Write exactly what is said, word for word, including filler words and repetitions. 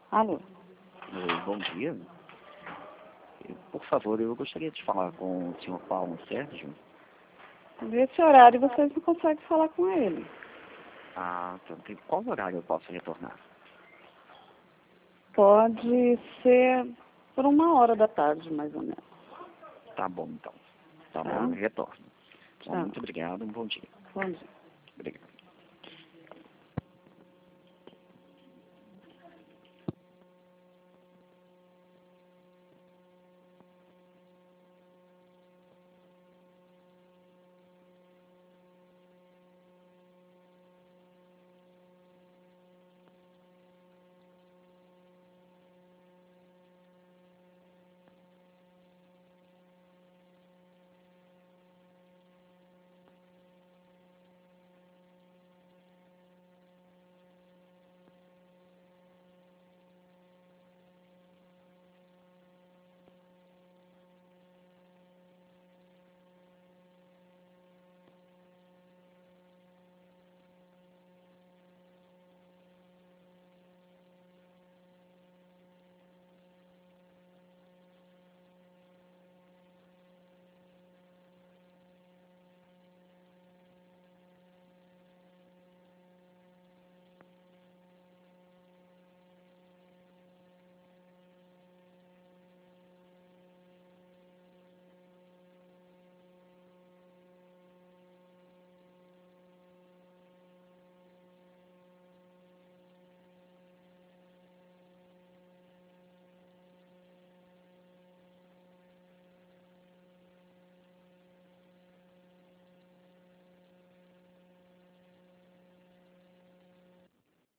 Alô? Oi, bom dia. Eu, por favor, eu gostaria de falar com o senhor Paulo Sérgio. Nesse horário vocês não conseguem falar com ele. Ah, então, tem- qual horário eu posso retornar? Pode ser por uma hora da tarde, mais ou menos. Tá bom, então. Tá Tá? bom, eu retorno. Bom, Tchau. muito obrigado, um bom dia. Bom dia. Obrigado.